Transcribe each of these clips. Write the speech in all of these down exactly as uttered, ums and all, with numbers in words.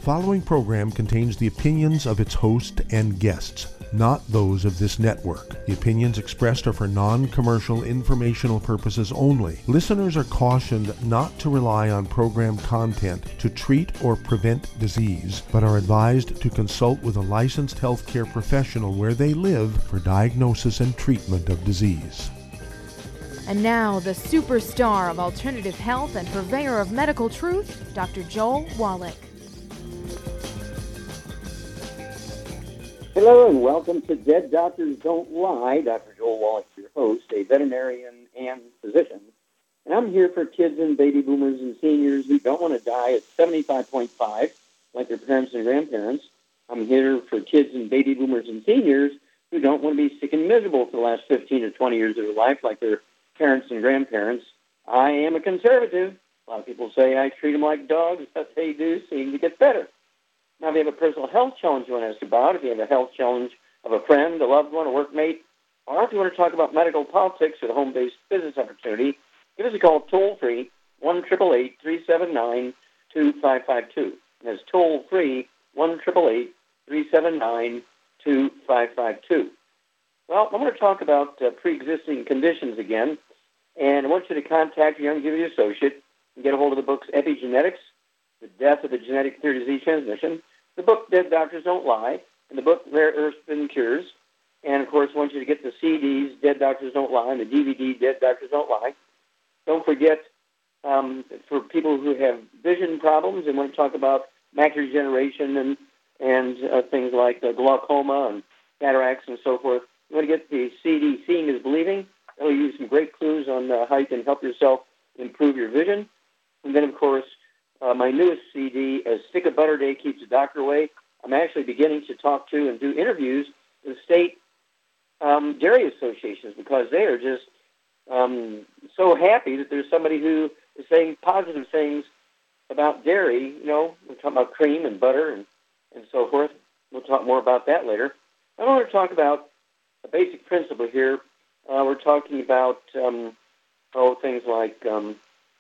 following program contains the opinions of its host and guests, not those of this network. The opinions expressed are for non-commercial informational purposes only. Listeners are cautioned not to rely on program content to treat or prevent disease, but are advised to consult with a licensed healthcare professional where they live for diagnosis and treatment of disease. And now, the superstar of alternative health and purveyor of medical truth, Doctor Joel Wallach. Hello and welcome to Dead Doctors Don't Lie. Doctor Joel Wallach, your host, a veterinarian and physician. And I'm here for kids and baby boomers and seniors who don't want to die at seventy-five point five like their parents and grandparents. I'm here for kids and baby boomers and seniors who don't want to be sick and miserable for the last fifteen or twenty years of their life like their parents and grandparents. I am a conservative. A lot of people say I treat them like dogs, but they do seem to get better. Now, if you have a personal health challenge you want to ask about, if you have a health challenge of a friend, a loved one, a workmate, or if you want to talk about medical politics or a home-based business opportunity, give us a call toll-free, one eight eight eight, three seven nine, two five five two. That's toll-free, one eight eight eight, three seven nine, two five five two. Well, I'm going to talk about uh, pre-existing conditions again, and I want you to contact your Youngevity associate and get a hold of the books Epigenetics, The Death of the Genetic Theory of Disease Transmission, the book Dead Doctors Don't Lie, and the book Rare Earth Spin Cures. And, of course, I want you to get the C Ds, Dead Doctors Don't Lie, and the D V D, Dead Doctors Don't Lie. Don't forget, um, for people who have vision problems and want to talk about macular degeneration and, and uh, things like uh, glaucoma and cataracts and so forth, you want to get the C D, Seeing is Believing. It'll give you some great clues on uh, how you can help yourself improve your vision. And then, of course, Uh, my newest C D, A Stick of Butter Day Keeps the Doctor Away. I'm actually beginning to talk to and do interviews with state um, dairy associations because they are just um, so happy that there's somebody who is saying positive things about dairy. You know, we're talking about cream and butter and, and so forth. We'll talk more about that later. I want to talk about a basic principle here. Uh, we're talking about, um, oh, things like Um,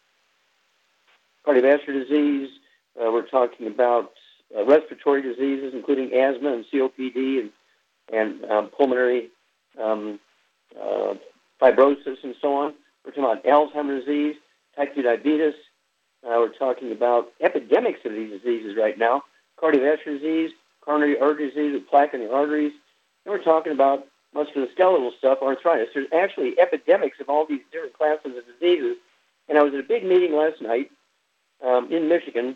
cardiovascular disease. Uh, we're talking about uh, respiratory diseases, including asthma and C O P D and, and um, pulmonary um, uh, fibrosis and so on. We're talking about Alzheimer's disease, type two diabetes. Uh, we're talking about epidemics of these diseases right now, cardiovascular disease, coronary artery disease with plaque in the arteries. And we're talking about musculoskeletal stuff, arthritis. There's actually epidemics of all these different classes of diseases. And I was at a big meeting last night Um, in Michigan,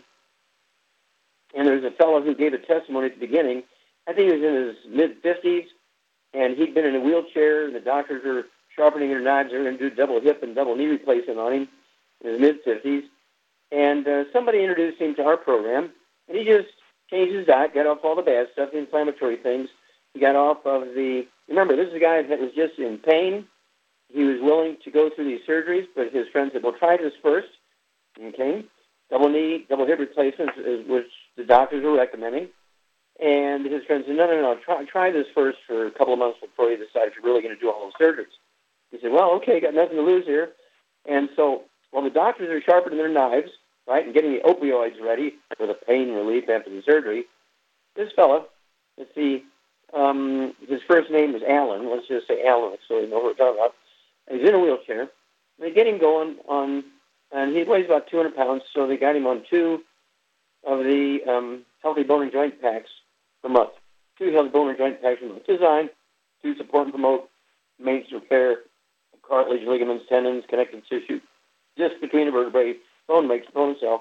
and there was a fellow who gave a testimony at the beginning. I think he was in his mid-fifties, and he'd been in a wheelchair, and the doctors were sharpening their knives. They were going to do double hip and double knee replacement on him in his mid-fifties. And uh, somebody introduced him to our program, and he just changed his diet, got off all the bad stuff, the inflammatory things. He got off of the, remember, this is a guy that was just in pain. He was willing to go through these surgeries, but his friend said, well, try this first. Okay. Double knee, double hip replacements, which the doctors were recommending. And his friend said, no, no, no, try, try this first for a couple of months before you decide if you're really going to do all those surgeries. He said, well, okay, got nothing to lose here. And so while the doctors are sharpening their knives, right, and getting the opioids ready for the pain relief after the surgery, this fella, let's see, um, his first name is Alan. Let's just say Alan so we know what we're talking about. And he's in a wheelchair. They get him going on... And he weighs about two hundred pounds, so they got him on two of the um, healthy bone and joint packs per month. Two healthy bone and joint packs per month. Designed to support and promote maintenance repair of cartilage, ligaments, tendons, connective tissue, just between the vertebrae, bone makes bone itself.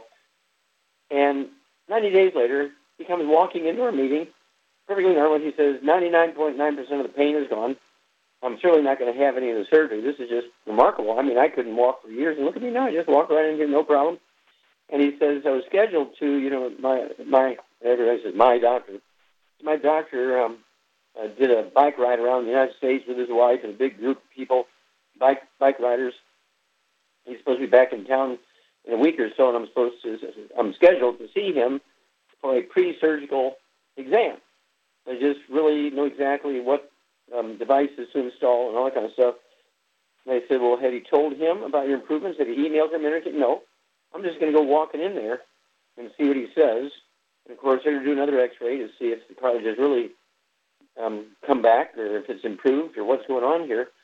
And ninety days later, he comes walking into our meeting, perfectly normal. He says, ninety-nine point nine percent of the pain is gone. I'm certainly not going to have any of the surgery. This is just remarkable. I mean, I couldn't walk for years, and look at me now. I just walk right in here, no problem. And he says, I was scheduled to, you know, my, my everybody says, my doctor. My doctor um, uh, did a bike ride around the United States with his wife and a big group of people, bike bike riders. He's supposed to be back in town in a week or so, and I'm supposed to, I'm scheduled to see him for a pre-surgical exam. I just really know exactly what Um, devices to install and all that kind of stuff. And they said, well, have you told him about your improvements? Have you emailed him? And I said, no. I'm just going to go walking in there and see what he says. And, of course, they're going to do another x-ray to see if the cartilage has really um, come back or if it's improved or what's going on here.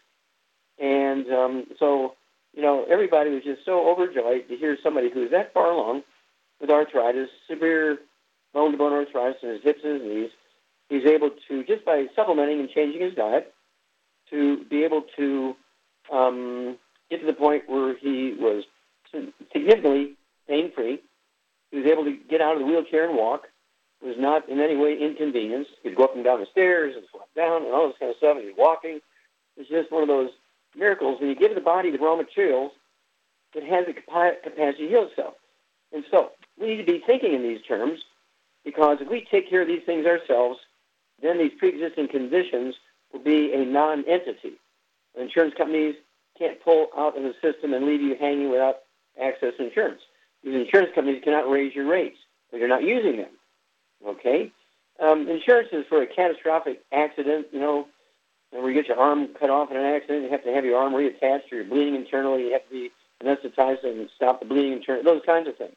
And um, so, you know, everybody was just so overjoyed to hear somebody who's that far along with arthritis, severe bone-to-bone arthritis in his hips and his knees. He's able to, just by supplementing and changing his diet, to be able to um, get to the point where he was significantly pain-free. He was able to get out of the wheelchair and walk. Was not in any way inconvenienced. He'd go up and down the stairs and slide down and all this kind of stuff, and he's walking. It's just one of those miracles. When you give the body the raw materials, it has the capacity to heal itself. And so we need to be thinking in these terms, because if we take care of these things ourselves, then these pre-existing conditions will be a non-entity. Insurance companies can't pull out of the system and leave you hanging without access to insurance. These insurance companies cannot raise your rates, but you're not using them. Okay? Um, insurance is for a catastrophic accident, you know, where you get your arm cut off in an accident, you have to have your arm reattached, or you're bleeding internally, you have to be anesthetized and stop the bleeding internally, those kinds of things.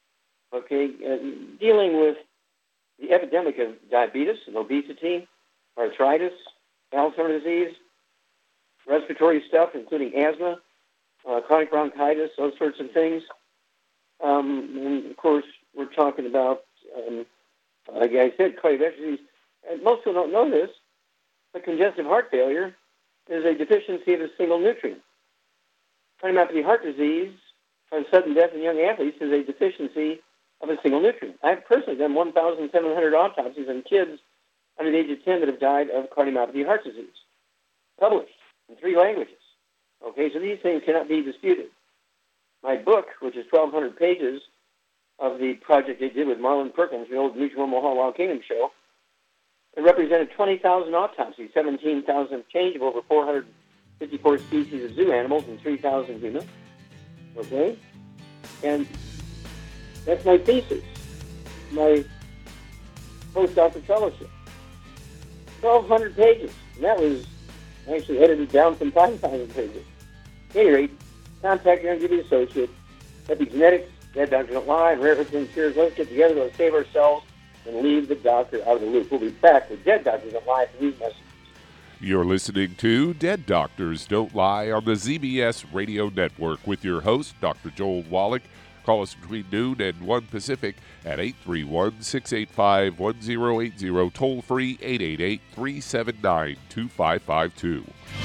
Okay? Uh, dealing with the epidemic of diabetes and obesity, arthritis, Alzheimer's disease, respiratory stuff, including asthma, uh, chronic bronchitis, those sorts of things. Um, and, of course, we're talking about, um, like I said, cardiovascular disease. And most people don't know this, but congestive heart failure is a deficiency of a single nutrient. Cardiomyopathy heart disease, or sudden death in young athletes, is a deficiency of a single nutrient. I've personally done one thousand seven hundred autopsies on kids under the age of ten that have died of cardiomyopathy heart disease, published in three languages. Okay, so these things cannot be disputed. My book, which is twelve hundred pages of the project they did with Marlon Perkins, the old Mutual Omaha Wild Kingdom show, it represented twenty thousand autopsies, seventeen thousand change of over four hundred fifty-four species of zoo animals and three thousand humans. Okay? And that's my thesis, my postdoctoral fellowship. twelve hundred pages. And that was actually edited down from five thousand pages. At any rate, contact your Youngevity associate. Epigenetics, Dead Doctors Don't Lie, and Rare Earth and Cures. Let's get together, let's save ourselves, and leave the doctor out of the loop. We'll be back with Dead Doctors Don't Lie for these messages. You're listening to Dead Doctors Don't Lie on the Z B S Radio Network with your host, Doctor Joel Wallach. Call us between noon and one Pacific at eight three one, six eight five, one zero eight zero, toll free eight eight eight, three seven nine, two five five two.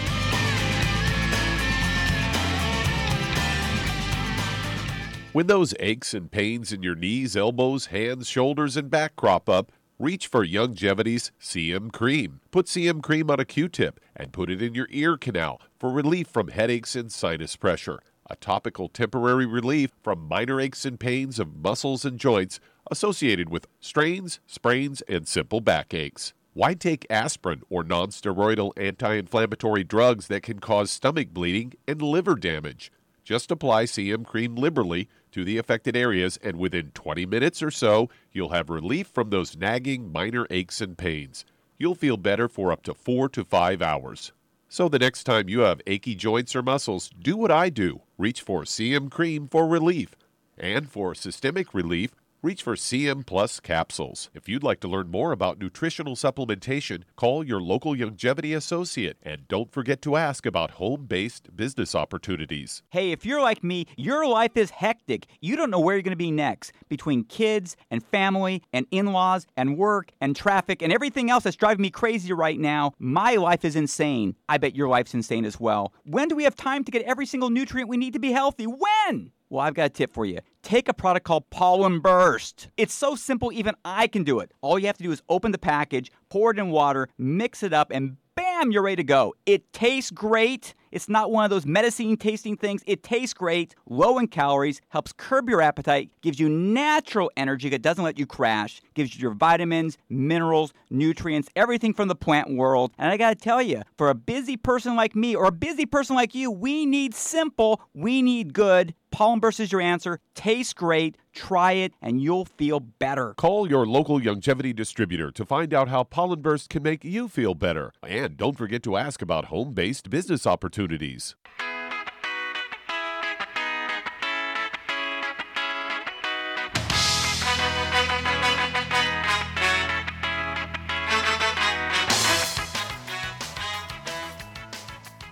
When those aches and pains in your knees, elbows, hands, shoulders, and back crop up, reach for Youngevity's C M Cream. Put C M Cream on a Q-tip and put it in your ear canal for relief from headaches and sinus pressure. A topical temporary relief from minor aches and pains of muscles and joints associated with strains, sprains, and simple backaches. Why take aspirin or non-steroidal anti-inflammatory drugs that can cause stomach bleeding and liver damage? Just apply C M Cream liberally to the affected areas, and within twenty minutes or so, you'll have relief from those nagging minor aches and pains. You'll feel better for up to four to five hours. So the next time you have achy joints or muscles, do what I do. Reach for C M Cream for relief. And for systemic relief, reach for C M Plus capsules. If you'd like to learn more about nutritional supplementation, call your local Youngevity associate. And don't forget to ask about home-based business opportunities. Hey, if you're like me, your life is hectic. You don't know where you're going to be next. Between kids and family and in-laws and work and traffic and everything else that's driving me crazy right now, my life is insane. I bet your life's insane as well. When do we have time to get every single nutrient we need to be healthy? When? Well, I've got a tip for you. Take a product called Pollen Burst. It's so simple, even I can do it. All you have to do is open the package, pour it in water, mix it up, and bam, you're ready to go. It tastes great. It's not one of those medicine tasting things. It tastes great, low in calories, helps curb your appetite, gives you natural energy that doesn't let you crash, gives you your vitamins, minerals, nutrients, everything from the plant world. And I got to tell you, for a busy person like me or a busy person like you, we need simple, we need good. Pollen Burst is your answer. Tastes great. Try it, and you'll feel better. Call your local Youngevity distributor to find out how Pollen Burst can make you feel better. And don't forget to ask about home-based business opportunities.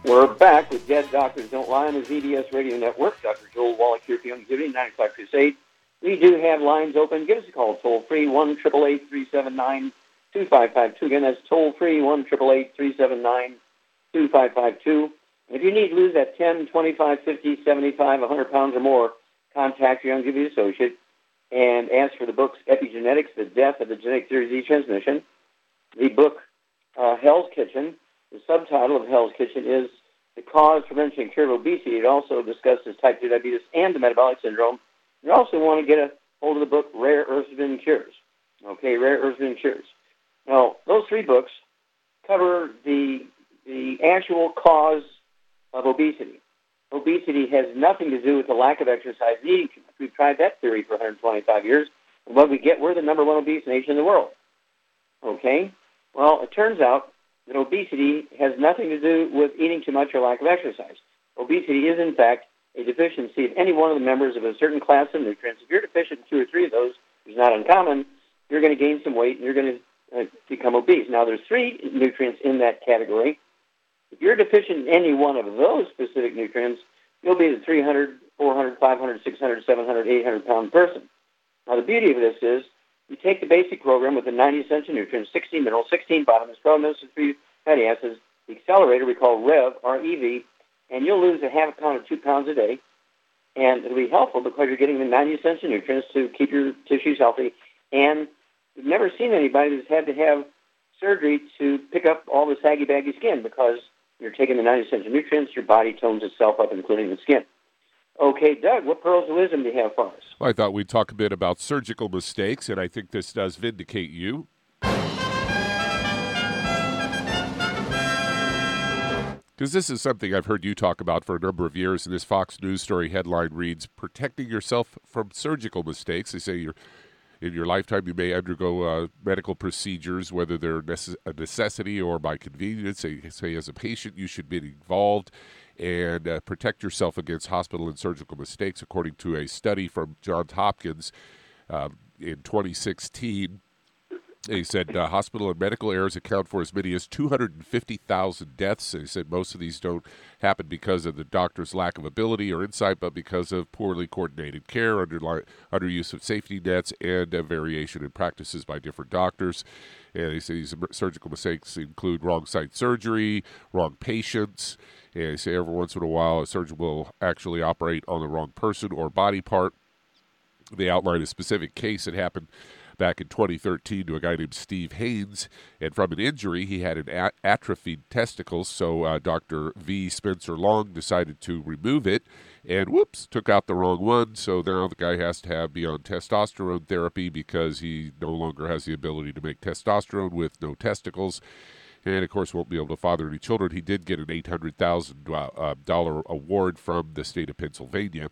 We're back with Dead Doctors Don't Lie on the Z B S Radio Network. Doctor Joel Wallach here for Youngevity, nine o'clock Crusade. We do have lines open. Give us a call, toll-free, one eight eight eight, three seven nine, two five five two. Again, that's toll-free, one eight eight eight, three seven nine, two five five two. If you need to lose that ten, twenty-five, fifty, seventy-five, one hundred pounds or more, contact your Youngevity associate and ask for the books Epigenetics, The Death of the Genetic Theory of Disease Transmission. The book uh, Hell's Kitchen. The subtitle of Hell's Kitchen is The Cause, Prevention, and Cure of Obesity. It also discusses type two diabetes and the metabolic syndrome. You also want to get a hold of the book Rare Earths Forbidden Cures. Okay, Rare Earths Forbidden Cures. Now, those three books cover the the actual cause of obesity. Obesity has nothing to do with the lack of exercise and eating too much. We've tried that theory for one hundred twenty-five years. And what we get, we're the number one obese nation in the world. Okay? Well, it turns out that obesity has nothing to do with eating too much or lack of exercise. Obesity is, in fact, a deficiency of any one of the members of a certain class of nutrients. If you're deficient in two or three of those, which is not uncommon, you're going to gain some weight and you're going to uh, become obese. Now, there's three nutrients in that category. If you're deficient in any one of those specific nutrients, you'll be the three hundred, four hundred, five hundred, six hundred, seven hundred, eight hundred pound person. Now, the beauty of this is you take the basic program with the ninety essential nutrients, sixteen minerals, sixteen vitamins, twelve minerals, and three fatty acids. The accelerator we call REV, R E V, and you'll lose a half a pound or two pounds a day. And it'll be helpful because you're getting the ninety essential nutrients to keep your tissues healthy. And we've never seen anybody that's had to have surgery to pick up all the saggy, baggy skin because you're taking the ninety essential nutrients, your body tones itself up, including the skin. Okay, Doug, what pearls of wisdom do you have for us? Well, I thought we'd talk a bit about surgical mistakes, and I think this does vindicate you. Because this is something I've heard you talk about for a number of years, and this Fox News story headline reads, protecting yourself from surgical mistakes. They say you're, in your lifetime you may undergo uh, medical procedures, whether they're necess- a necessity or by convenience. They say as a patient you should be involved and uh, protect yourself against hospital and surgical mistakes, according to a study from Johns Hopkins uh, in twenty sixteen. They said uh, hospital and medical errors account for as many as two hundred fifty thousand deaths. They said most of these don't happen because of the doctor's lack of ability or insight, but because of poorly coordinated care, under, under use of safety nets, and uh, variation in practices by different doctors. And they say these surgical mistakes include wrong site surgery, wrong patients. And they say every once in a while a surgeon will actually operate on the wrong person or body part. They outline a specific case that happened back in twenty thirteen to a guy named Steve Haynes, and from an injury he had an a- atrophied testicles, so uh, Doctor V. Spencer Long decided to remove it, and whoops, took out the wrong one, so now the guy has to have be on testosterone therapy because he no longer has the ability to make testosterone with no testicles, and of course won't be able to father any children. He did get an eight hundred thousand dollars award from the state of Pennsylvania.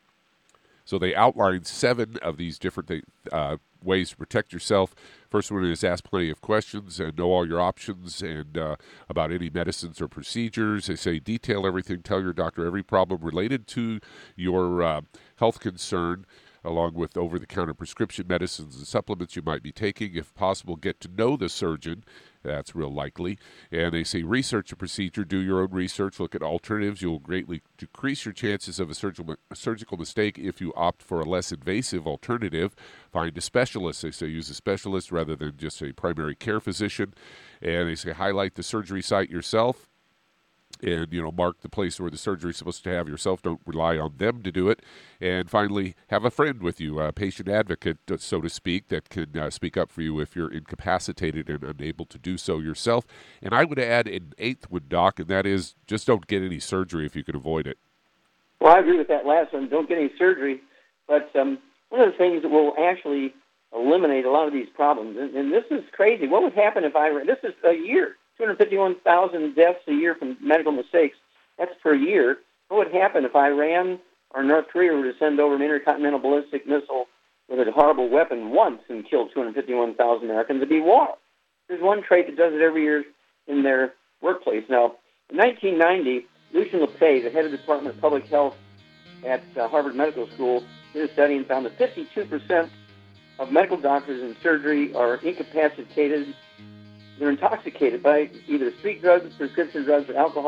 So they outlined seven of these different uh, ways to protect yourself. First one is ask plenty of questions and know all your options and uh, about any medicines or procedures. They say detail everything. Tell your doctor every problem related to your uh, health concern, along with over-the-counter prescription medicines and supplements you might be taking. If possible, get to know the surgeon. That's real likely. And they say research a procedure, do your own research, look at alternatives. You'll greatly decrease your chances of a surgical a surgical mistake if you opt for a less invasive alternative. Find a specialist. They say use a specialist rather than just a primary care physician. And they say highlight the surgery site yourself. And, you know, mark the place where the surgery is supposed to have yourself. Don't rely on them to do it. And finally, have a friend with you, a patient advocate, so to speak, that can uh, speak up for you if you're incapacitated and unable to do so yourself. And I would add an eighth one, Doc, and that is just don't get any surgery if you can avoid it. Well, I agree with that last one. Don't get any surgery. But um, one of the things that will actually eliminate a lot of these problems, and, and this is crazy. What would happen if I, this is a year. two hundred fifty-one thousand deaths a year from medical mistakes. That's per year. What would happen if Iran or North Korea were to send over an intercontinental ballistic missile with a horrible weapon once and kill two hundred fifty-one thousand Americans? It'd be war. There's one trait that does it every year in their workplace. Now, in nineteen ninety, Lucian Lepay, the head of the Department of Public Health at uh, Harvard Medical School, did a study and found that fifty-two percent of medical doctors in surgery are incapacitated. They're intoxicated by either street drugs, prescription drugs, or alcohol.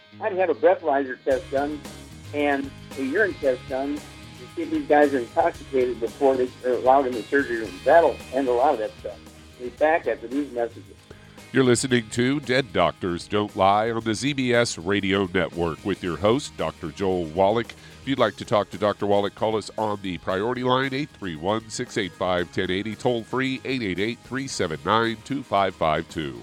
I'd have a breathalyzer test done and a urine test done to see if these guys are intoxicated before they are allowed in the surgery room. That'll end a lot of that stuff. We'll be back after these messages. You're listening to Dead Doctors Don't Lie on the Z B S Radio Network with your host, Doctor Joel Wallach. If you'd like to talk to Doctor Wallach, call us on the priority line, eight three one, six eight five, one zero eight zero, toll free, eight eight eight, three seven nine, two five five two.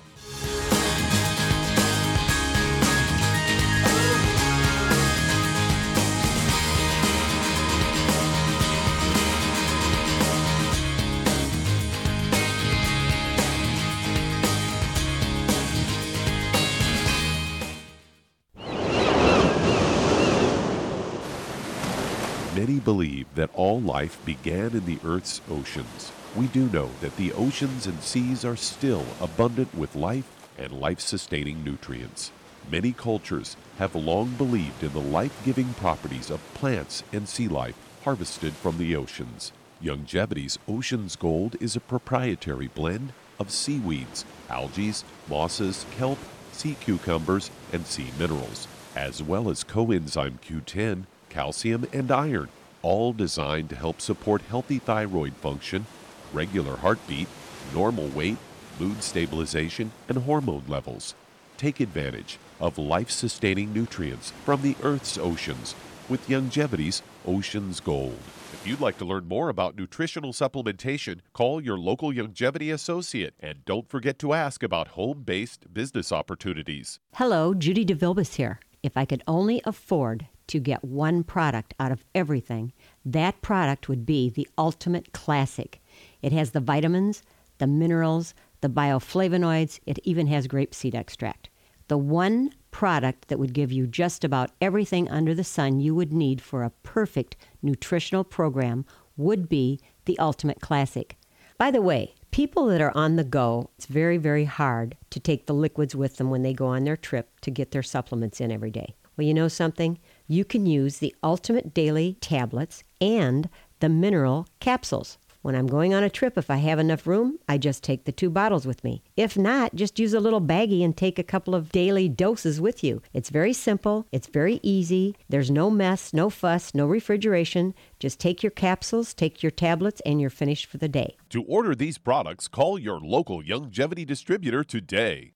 Many believe that all life began in the Earth's oceans. We do know that the oceans and seas are still abundant with life and life-sustaining nutrients. Many cultures have long believed in the life-giving properties of plants and sea life harvested from the oceans. Youngevity's Ocean's Gold is a proprietary blend of seaweeds, algae, mosses, kelp, sea cucumbers, and sea minerals, as well as coenzyme Q ten, calcium, and iron, all designed to help support healthy thyroid function, regular heartbeat, normal weight, mood stabilization, and hormone levels. Take advantage of life-sustaining nutrients from the Earth's oceans with Youngevity's Ocean's Gold. If you'd like to learn more about nutritional supplementation, call your local Youngevity associate, and don't forget to ask about home-based business opportunities. Hello, Judy DeVilbus here. If I could only afford to get one product out of everything, that product would be the Ultimate Classic. It has the vitamins, the minerals, the bioflavonoids. It even has grapeseed extract. The one product that would give you just about everything under the sun you would need for a perfect nutritional program would be the Ultimate Classic. By the way, people that are on the go, it's very, very hard to take the liquids with them when they go on their trip to get their supplements in every day. Well, you know something? You can use the Ultimate Daily tablets and the mineral capsules. When I'm going on a trip, if I have enough room, I just take the two bottles with me. If not, just use a little baggie and take a couple of daily doses with you. It's very simple. It's very easy. There's no mess, no fuss, no refrigeration. Just take your capsules, take your tablets, and you're finished for the day. To order these products, call your local Youngevity distributor today.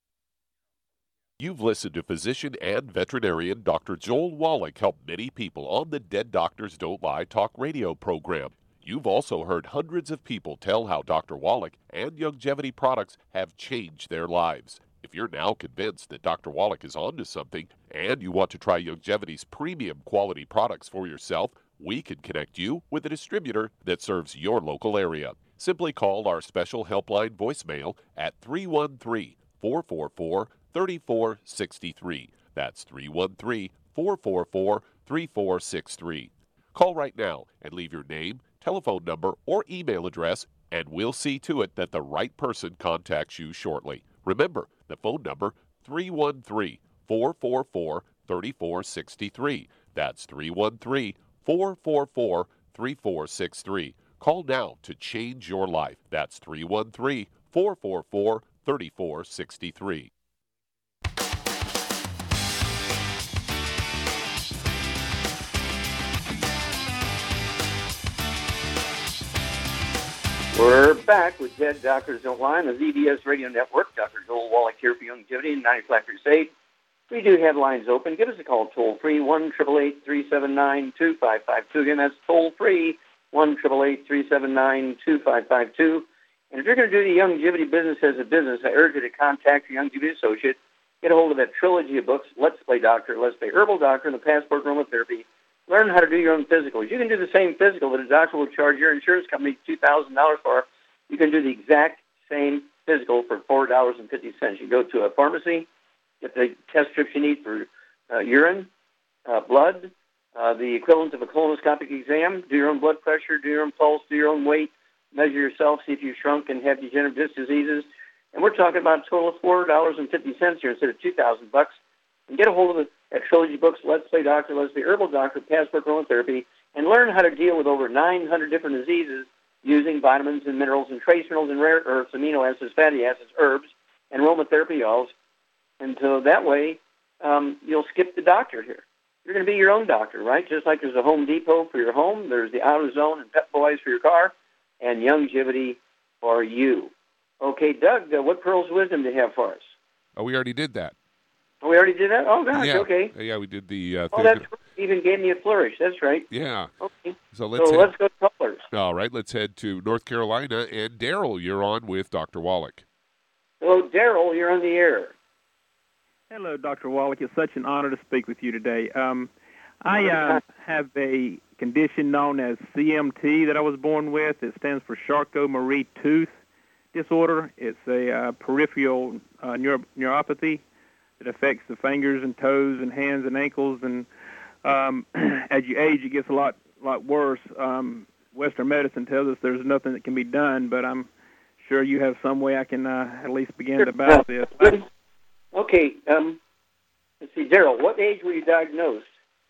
You've listened to physician and veterinarian Doctor Joel Wallach help many people on the Dead Doctors Don't Lie talk radio program. You've also heard hundreds of people tell how Doctor Wallach and Youngevity products have changed their lives. If you're now convinced that Doctor Wallach is onto something and you want to try Youngevity's premium quality products for yourself, we can connect you with a distributor that serves your local area. Simply call our special helpline voicemail at three one three, four four four, three four six three. That's three one three, four four four, three four six three. Call right now and leave your name, telephone number, or email address, and we'll see to it that the right person contacts you shortly. Remember, the phone number, three one three, four four four, three four six three. That's three one three, four four four, three four six three. Call now to change your life. That's three one three, four four four, three four six three. We're back with Dead Doctors Don't Lie on the Z B S Radio Network. Doctor Joel Wallach here for Youngevity and ninety Flat Crusade. We do have lines open. Give us a call toll-free, one eight eight eight, three seven nine, two five five two. Again, that's toll-free, one eight eight eight, three seven nine, two five five two. And if you're going to do the Youngevity business as a business, I urge you to contact your Youngevity associate. Get a hold of that trilogy of books, Let's Play Doctor, Let's Play Herbal Doctor, and the Passport Aromatherapy. Learn how to do your own physicals. You can do the same physical that a doctor will charge your insurance company two thousand dollars for. You can do the exact same physical for four dollars and fifty cents. You go to a pharmacy, get the test strips you need for uh, urine, uh, blood, uh, the equivalent of a colonoscopic exam, do your own blood pressure, do your own pulse, do your own weight, measure yourself, see if you've shrunk and have degenerative disc diseases. And we're talking about a total of four dollars and fifty cents here instead of two thousand bucks. And get a hold of the that trilogy books, Let's Play Doctor, Let's Play Herbal Doctor, Passport Aromatherapy, and learn how to deal with over nine hundred different diseases using vitamins and minerals and trace minerals and rare earths, amino acids, fatty acids, herbs, and aromatherapy oils. And so that way, um, you'll skip the doctor here. You're going to be your own doctor, right? Just like there's a Home Depot for your home, there's the AutoZone and Pep Boys for your car, and Youngevity for you. Okay, Doug, uh, what pearls of wisdom do you have for us? Oh, we already did that. Oh, we already did that? Oh, gosh, yeah. okay. Yeah, we did the... Uh, oh, that's right. Even gave me a flourish. That's right. Yeah. Okay. So let's, so head, let's go to callers. All right, let's head to North Carolina. And Daryl, you're on with Doctor Wallach. Hello, Daryl. You're on the air. Hello, Doctor Wallach. It's such an honor to speak with you today. Um, I uh, have a condition known as C M T that I was born with. It stands for Charcot-Marie Tooth disorder. It's a uh, peripheral uh, neuro- neuropathy. It affects the fingers and toes and hands and ankles, and um, as you age, it gets a lot, lot worse. Um, Western medicine tells us there's nothing that can be done, but I'm sure you have some way I can uh, at least begin to battle this. Okay, um, let's see, Daryl, what age were you diagnosed?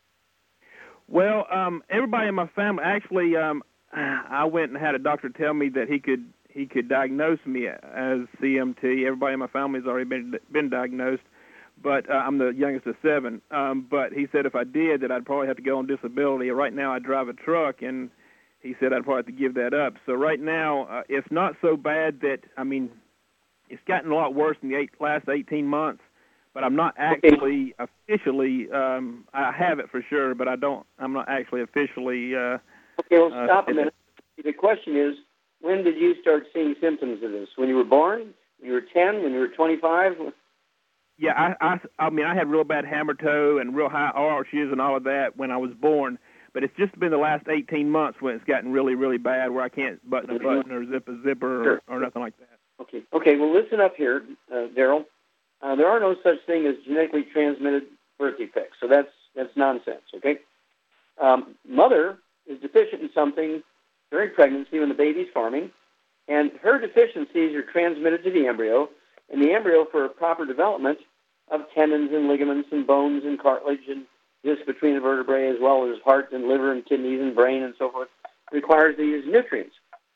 Well, um, everybody in my family, actually, um, I went and had a doctor tell me that he could he could diagnose me as C M T. Everybody in my family has already been been diagnosed. But uh, I'm the youngest of seven. Um, but he said if I did, that I'd probably have to go on disability. Right now I drive a truck, and he said I'd probably have to give that up. So right now uh, it's not so bad that, I mean, it's gotten a lot worse in the eight, last eighteen months. But I'm not actually okay. officially, um, I have it for sure, but I don't, I'm not actually officially. Uh, okay, well, stop uh, a minute. The question is, when did you start seeing symptoms of this? When you were born? When you were ten? When you were twenty-five? Yeah, I, I, I mean, I had real bad hammer toe and real high arches and all of that when I was born, but it's just been the last eighteen months when it's gotten really, really bad where I can't button a button or zip a zipper sure. or, or nothing like that. Okay, okay. Well, listen up here, uh, Daryl. Uh, there are no such thing as genetically transmitted birth defects, so that's that's nonsense, okay? Um, mother is deficient in something during pregnancy when the baby's forming, and her deficiencies are transmitted to the embryo, and the embryo, for proper development of tendons and ligaments and bones and cartilage and discs between the vertebrae, as well as heart and liver and kidneys and brain and so forth, requires these nutrients.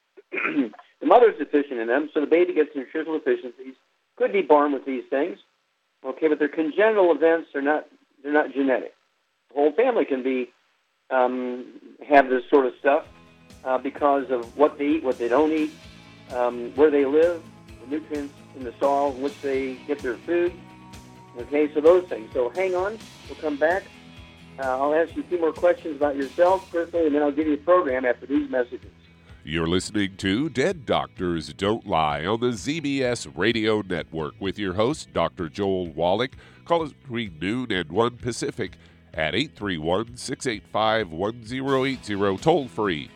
The mother's deficient in them, so the baby gets nutritional deficiencies. Could be born with these things, okay, but they're congenital events. They're not. They're not genetic. The whole family can be um, have this sort of stuff uh, because of what they eat, what they don't eat, um, where they live, the nutrients in the soil in which they get their food. Okay, so those things. So hang on. We'll come back. Uh, I'll ask you a few more questions about yourself personally, and then I'll give you a program after these messages. You're listening to Dead Doctors Don't Lie on the Z B S Radio Network with your host, Doctor Joel Wallach. Call us between noon and one Pacific at eight three one, six eight five, one zero eight zero, toll free.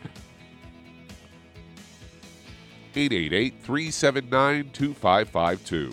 eight eight eight, three seven nine, two five five two.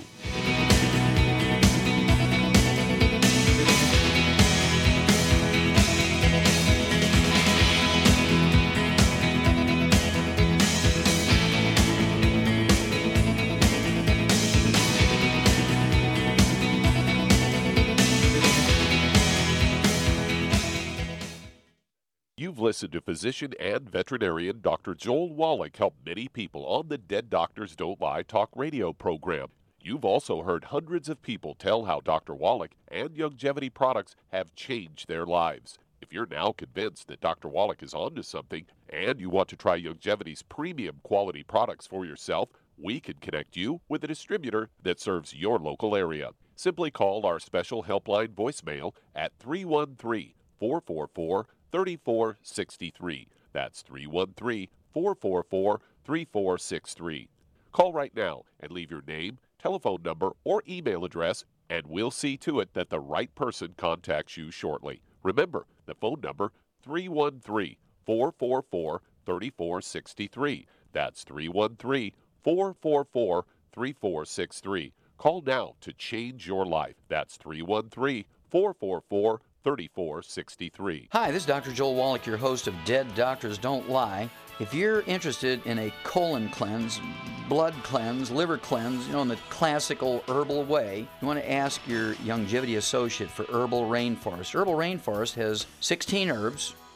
You've listened to physician and veterinarian Doctor Joel Wallach help many people on the Dead Doctors Don't Lie talk radio program. You've also heard hundreds of people tell how Doctor Wallach and Youngevity products have changed their lives. If you're now convinced that Doctor Wallach is onto something and you want to try Youngevity's premium quality products for yourself, we can connect you with a distributor that serves your local area. Simply call our special helpline voicemail at three one three, four four four, three four six three. That's three one three, four four four, three four six three. Call right now and leave your name, telephone number, or email address, and we'll see to it that the right person contacts you shortly. Remember, the phone number, three one three, four four four, three four six three. That's three one three, four four four, three four six three. Call now to change your life. That's three one three, four four four, three four six three. Hi, this is Doctor Joel Wallach, your host of Dead Doctors Don't Lie. If you're interested in a colon cleanse, blood cleanse, liver cleanse, you know, in the classical herbal way, you want to ask your Youngevity associate for Herbal Rainforest. Herbal Rainforest has sixteen herbs,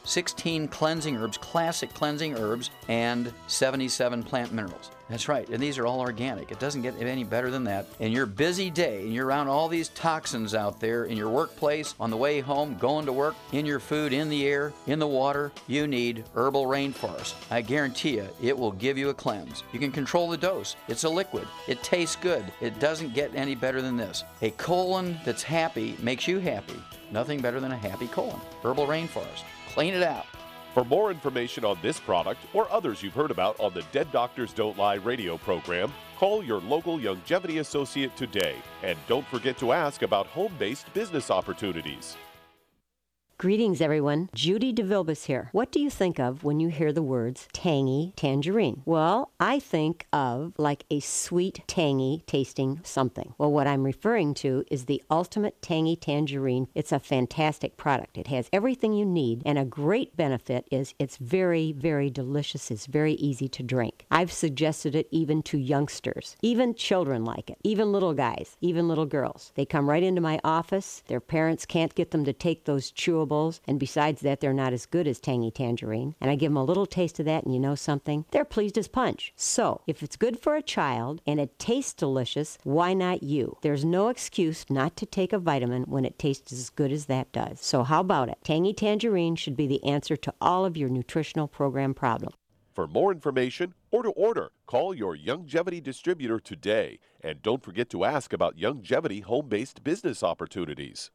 sixteen cleansing herbs, classic cleansing herbs, and seventy-seven plant minerals. That's right, and these are all organic. It doesn't get any better than that. In your busy day, and you're around all these toxins out there in your workplace, on the way home, going to work, in your food, in the air, in the water, you need Herbal Rainforest. I guarantee you, it will give you a cleanse. You can control the dose. It's a liquid. It tastes good. It doesn't get any better than this. A colon that's happy makes you happy. Nothing better than a happy colon. Herbal Rainforest. Clean it out. For more information on this product or others you've heard about on the Dead Doctors Don't Lie radio program, call your local Youngevity associate today. And don't forget to ask about home-based business opportunities. Greetings, everyone. Judy DeVilbus here. What do you think of when you hear the words tangy tangerine? Well, I think of like a sweet, tangy tasting something. Well, what I'm referring to is the Ultimate Tangy Tangerine. It's a fantastic product. It has everything you need, and a great benefit is it's very, very delicious. It's very easy to drink. I've suggested it even to youngsters. Even children like it. Even little guys. Even little girls. They come right into my office. Their parents can't get them to take those chewable, and besides that, they're not as good as Tangy Tangerine. And I give them a little taste of that, and you know something? They're pleased as punch. So, if it's good for a child and it tastes delicious, why not you? There's no excuse not to take a vitamin when it tastes as good as that does. So how about it? Tangy Tangerine should be the answer to all of your nutritional program problems. For more information or to order, call your Youngevity distributor today. And don't forget to ask about Youngevity home-based business opportunities.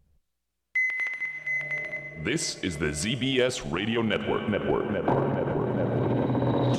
This is the Z B S Radio Network. Network. Network. Network. Network.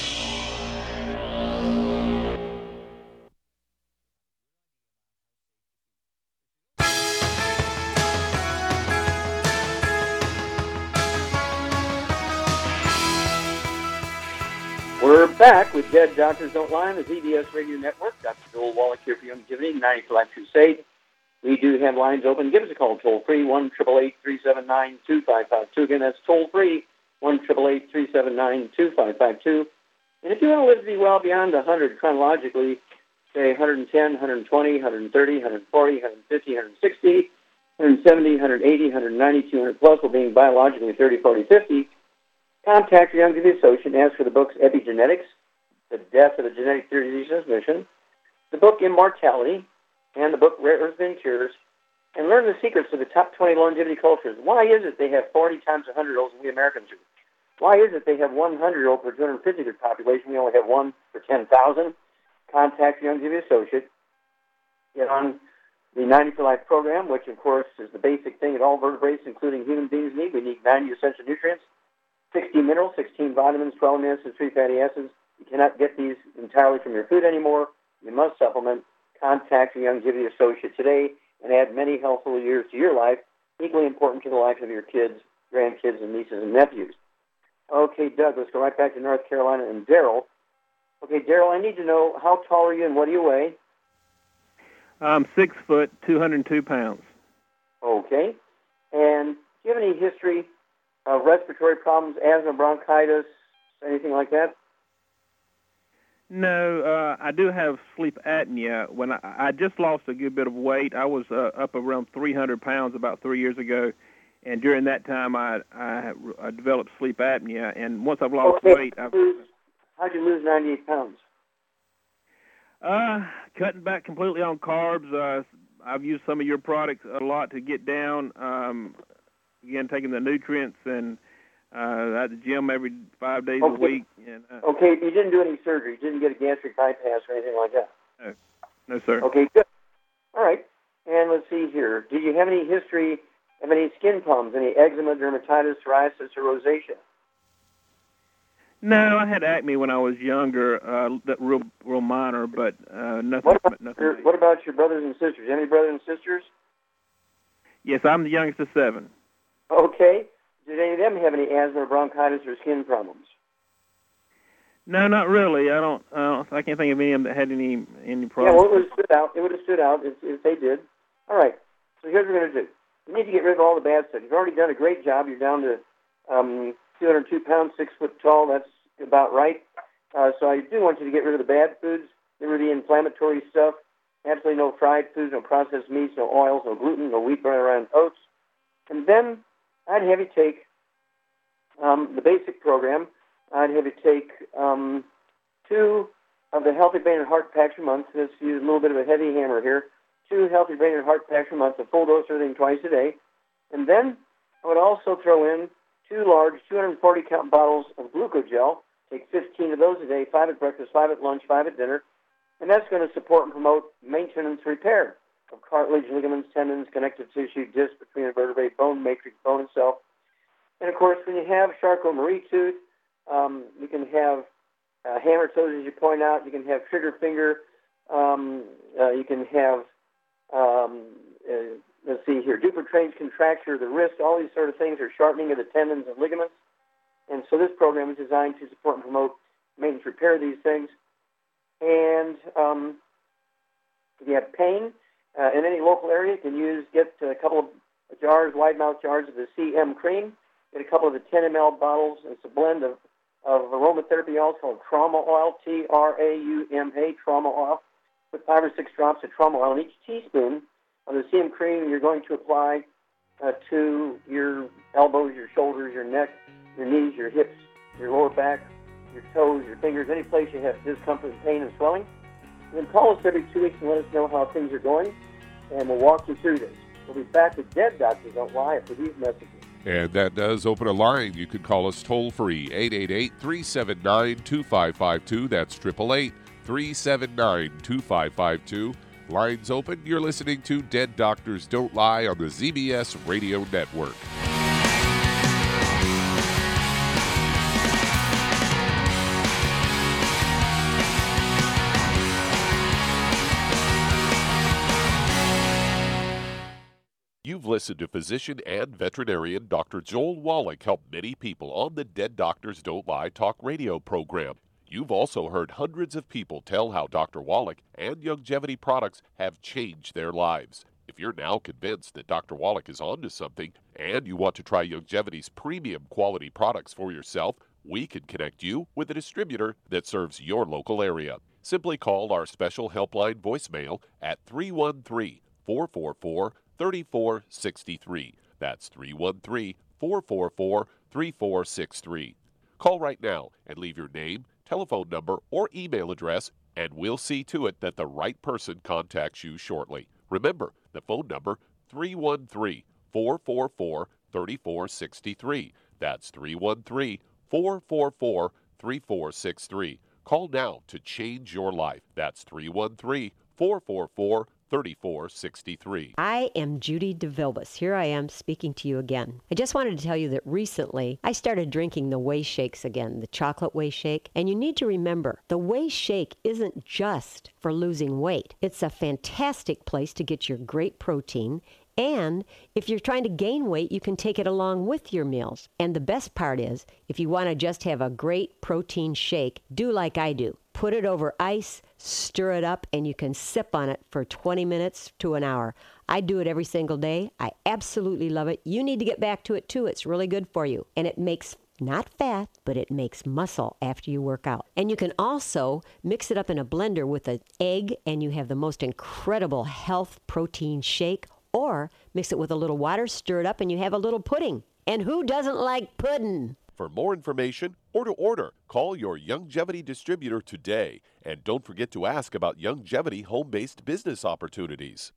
We're back with Dead Doctors Don't Lie on the Z B S Radio Network. Doctor Joel Wallach here for Youngevity, ninety-four Life Crusade. We do have lines open. Give us a call, toll-free, one eight eight eight, three seven nine, two five five two. Again, that's toll-free, one eight eight eight, three seven nine, two five five two. And if you want to live to be well beyond one hundred chronologically, say one ten, one twenty, one thirty, one forty, one fifty, one sixty, one seventy, one eighty, one ninety, two hundred plus, while being biologically thirty, forty, fifty, contact your Youngevity associate and ask for the books Epigenetics, The Death of the Genetic Theory of Disease Transmission, the book Immortality, and the book Rare Earth and Cures, and learn the secrets of the top twenty longevity cultures. Why is it they have forty times one hundred-year-olds and we Americans do? Why is it they have one hundred-year-old per two hundred fifty-year population? We only have one per ten thousand. Contact your Youngevity associate. Get on the ninety for Life program, which, of course, is the basic thing that all vertebrates, including human beings, need. We need ninety essential nutrients, sixty minerals, sixteen vitamins, twelve amino acids, three fatty acids. You cannot get these entirely from your food anymore. You must supplement. Contact your Youngevity associate today and add many healthful years to your life, equally important to the life of your kids, grandkids, and nieces and nephews. Okay, Doug, let's go right back to North Carolina and Daryl. Okay, Daryl, I need to know, how tall are you and what do you weigh? I'm six foot, two hundred two pounds. Okay. And do you have any history of respiratory problems, asthma, bronchitis, anything like that? No, uh, I do have sleep apnea. When I, I just lost a good bit of weight, I was uh, up around three hundred pounds about three years ago, and during that time I, I, I developed sleep apnea. And once I've lost okay. weight, I've how'd you lose ninety-eight pounds? Uh, cutting back completely on carbs. Uh, I've used some of your products a lot to get down. Um, again, taking the nutrients and. Uh, at the gym every five days okay. a week. And, uh, okay, you didn't do any surgery. You didn't get a gastric bypass or anything like that? No, no, sir. Okay, good. All right. And let's see here. Do you have any history of any skin problems, any eczema, dermatitis, psoriasis, or rosacea? No, I had acne when I was younger, uh, that real, real minor, but uh, nothing. What about, nothing your, what about your brothers and sisters? Do you have any brothers and sisters? Yes, I'm the youngest of seven. Okay. Did any of them have any asthma, or bronchitis, or skin problems? No, not really. I don't. I, don't, I can't think of any of them that had any any problems. Yeah, well, it would have stood out. It would have stood out if, if they did. All right. So here's what we're going to do. You need to get rid of all the bad stuff. You've already done a great job. You're down to um, two hundred two pounds, six foot tall. That's about right. Uh, so I do want you to get rid of the bad foods, get rid of the inflammatory stuff. Absolutely no fried foods, no processed meats, no oils, no gluten, no wheat, bran, oats. And then I'd have you take um, the basic program, I'd have you take um, two of the Healthy Brain and Heart Packs a month. Let's use a little bit of a heavy hammer here. Two Healthy Brain and Heart Packs a month, a full dose of everything twice a day. And then I would also throw in two large two hundred forty count bottles of glucogel. Take fifteen of those a day, five at breakfast, five at lunch, five at dinner. And that's going to support and promote maintenance repair of cartilage, ligaments, tendons, connective tissue, disc between the vertebrae, bone matrix, bone itself. And, of course, when you have Charcot-Marie tooth, um, you can have uh, hammer toes, as you point out. You can have trigger finger. Um, uh, you can have, um, uh, let's see here, Dupuytren's contracture of the wrist. All these sort of things are shortening of the tendons and ligaments. And so this program is designed to support and promote maintenance repair of these things. And um, if you have pain uh, in any local area, you can use, get a couple of jars, wide mouth jars of the C M cream. Get a couple of the ten milliliter bottles. It's a blend of, of aromatherapy oils called trauma oil, T R A U M A, trauma oil. Put five or six drops of trauma oil in each teaspoon of the C M cream you're going to apply uh, to your elbows, your shoulders, your neck, your knees, your hips, your lower back, your toes, your fingers, any place you have discomfort, pain, and swelling. And then call us every two weeks and let us know how things are going, and we'll walk you through this. We'll be back with Dead Doctors Don't Lie after these messages. And that does open a line. You can call us toll-free, eight eight eight, three seven nine, two five five two. That's eight eight eight, three seven nine, two five five two. Lines open. You're listening to Dead Doctors Don't Lie on the Z B S Radio Network. You've listened to physician and veterinarian Doctor Joel Wallach help many people on the Dead Doctors Don't Lie talk radio program. You've also heard hundreds of people tell how Doctor Wallach and Youngevity products have changed their lives. If you're now convinced that Doctor Wallach is onto something and you want to try Youngevity's premium quality products for yourself, we can connect you with a distributor that serves your local area. Simply call our special helpline voicemail at three one three, four four four, three four six three. That's three one three, four four four, three four six three. Call right now and leave your name, telephone number, or email address, and we'll see to it that the right person contacts you shortly. Remember, the phone number, three one three, four four four, three four six three. That's three one three, four four four, three four six three. Call now to change your life. That's three one three, four four four, three four six three. I am Judy DeVilbus. Here I am speaking to you again. I just wanted to tell you that recently I started drinking the Whey Shakes again, the chocolate Whey Shake. And you need to remember, the Whey Shake isn't just for losing weight. It's a fantastic place to get your great protein. And if you're trying to gain weight, you can take it along with your meals. And the best part is, if you want to just have a great protein shake, do like I do. Put it over ice, stir it up, and you can sip on it for twenty minutes to an hour. I do it every single day. I absolutely love it. You need to get back to it too. It's really good for you. And it makes not fat, but it makes muscle after you work out. And you can also mix it up in a blender with an egg, and you have the most incredible health protein shake. Or mix it with a little water, stir it up, and you have a little pudding. And who doesn't like pudding? For more information or to order, call your Youngevity distributor today. And don't forget to ask about Youngevity home-based business opportunities.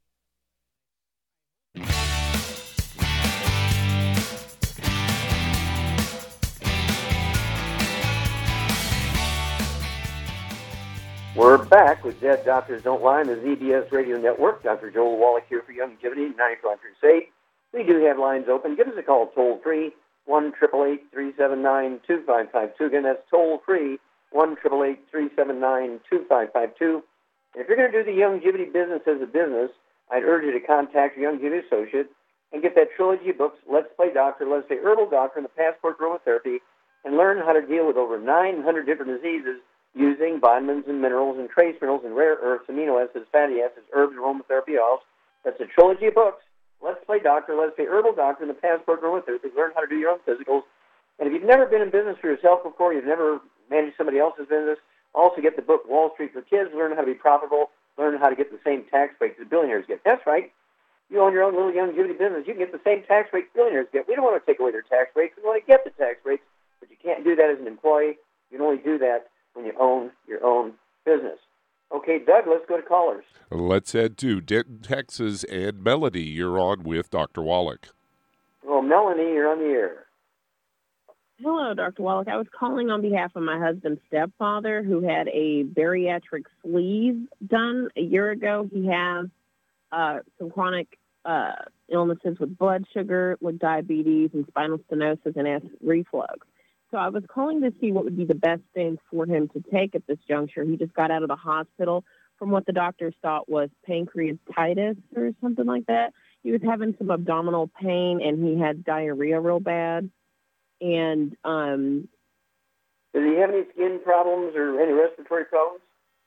We're back with Dead Doctors Don't Lie on the Z B S Radio Network. Doctor Joel Wallach here for Youngevity, ninety-four Crusade. We do have lines open. Give us a call toll-free, one eight eight eight, three seven nine, two five five two. Again, that's toll-free, one eight eight eight, three seven nine, two five five two. If you're going to do the Youngevity business as a business, I'd urge you to contact your Youngevity associate and get that trilogy of books, Let's Play Doctor, Let's Play Herbal Doctor, and the Passport to Aromatherapy, and learn how to deal with over nine hundred different diseases using vitamins and minerals and trace minerals and rare earths, amino acids, fatty acids, herbs, aromatherapy oils. That's a trilogy of books. Let's Play Doctor, Let's Play Herbal Doctor, and the Passport to Aromatherapy. Learn how to do your own physicals. And if you've never been in business for yourself before, you've never managed somebody else's business, also get the book Wall Street for Kids. Learn how to be profitable. Learn how to get the same tax breaks that billionaires get. That's right. you own your own little longevity business, you can get the same tax rates billionaires get. We don't want to take away their tax rates. We want to get the tax rates, but you can't do that as an employee. You can only do that when you own your own business. Okay, Doug, let's go to callers. Let's head to Denton, Texas, and Melody, you're on with Doctor Wallach. Well, Melanie, you're on the air. Hello, Doctor Wallach. I was calling on behalf of my husband's stepfather who had a bariatric sleeve done a year ago. He has uh, some chronic uh, illnesses with blood sugar, with diabetes, and spinal stenosis and acid reflux. So I was calling to see what would be the best thing for him to take at this juncture. He just got out of the hospital from what the doctors thought was pancreatitis or something like that. He was having some abdominal pain, and he had diarrhea real bad. And um, does he have any skin problems or any respiratory problems?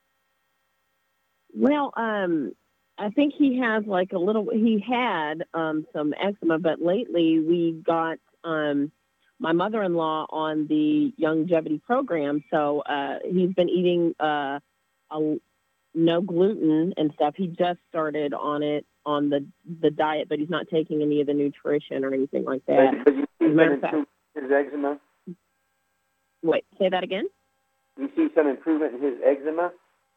Well, um, I think he has like a little. He had um, some eczema, but lately we got um, my mother-in-law on the longevity program, so uh, he's been eating uh, a, no gluten and stuff. He just started on it on the the diet, but he's not taking any of the nutrition or anything like that. But you see some improvement in his eczema? Wait, say that again? You see some improvement in his eczema?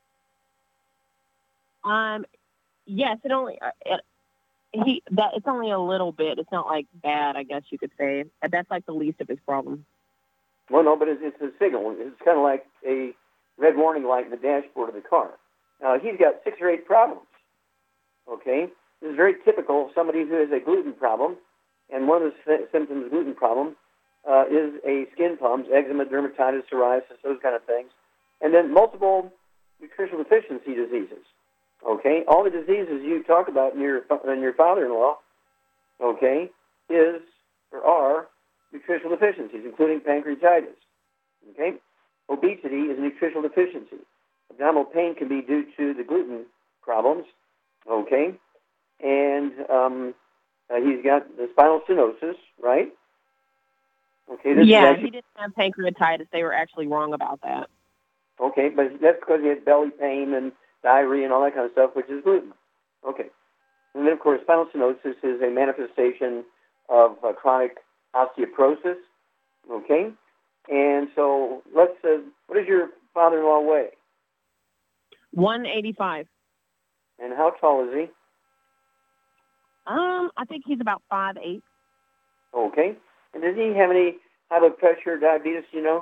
Um, yes, it only it, he that it's only a little bit. It's not like bad, I guess you could say. That's like the least of his problem. Well, no, but it's, it's a signal. It's kind of like a red warning light in the dashboard of the car. Now, he's got six or eight problems. Okay, this is very typical of somebody who has a gluten problem, and one of the sy- symptoms of gluten problem uh, is a skin problems, eczema, dermatitis, psoriasis, those kind of things, and then multiple nutritional deficiency diseases. Okay, all the diseases you talk about in your in your father-in-law, okay, is or are nutritional deficiencies, including pancreatitis. Okay, obesity is a nutritional deficiency. Abdominal pain can be due to the gluten problems. Okay, and um, uh, he's got the spinal stenosis, right? Okay, this yeah, is actually, he didn't have pancreatitis. They were actually wrong about that. Okay, but that's because he had belly pain and diarrhea and all that kind of stuff, which is gluten. Okay, and then of course, spinal stenosis is a manifestation of uh, chronic osteoporosis. Okay, and so let's. Uh, what does your father-in-law weigh? one eighty-five. And how tall is he? Um, I think he's about five eight. Okay. And does he have any high blood pressure or diabetes, you know?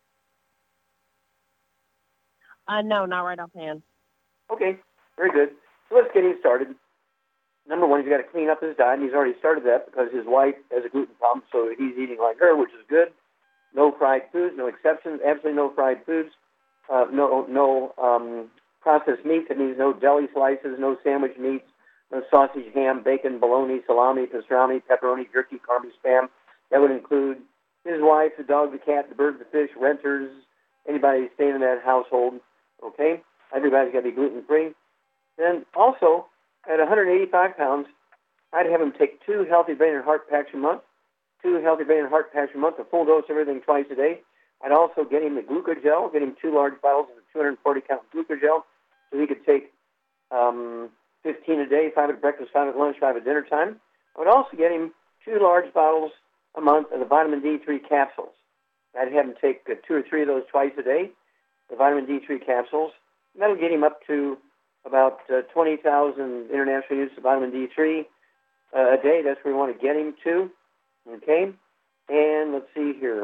Uh, no, not right offhand. Okay. Very good. So let's get him started. Number one, he's got to clean up his diet, and he's already started that because his wife has a gluten problem, so he's eating like her, which is good. No fried foods, no exceptions, absolutely no fried foods. Uh, no, no um, processed meats. That means no deli slices, no sandwich meats, no sausage, ham, bacon, bologna, salami, pastrami, pepperoni, jerky, carby, spam. That would include his wife, the dog, the cat, the bird, the fish, renters, anybody staying in that household. Okay? Everybody's got to be gluten-free. Then also, at one hundred eighty-five pounds, I'd have him take two healthy brain and heart packs a month, two healthy brain and heart packs a month, a full dose of everything twice a day. I'd also get him the glucogel, get him two large bottles of the two hundred forty count glucogel, so he could take um, fifteen a day, five at breakfast, five at lunch, five at dinner time. I would also get him two large bottles a month of the vitamin D three capsules. I'd have him take uh, two or three of those twice a day, the vitamin D three capsules. And that'll get him up to about uh, twenty thousand international units of vitamin D three uh, a day. That's where we want to get him to. Okay? And let's see here.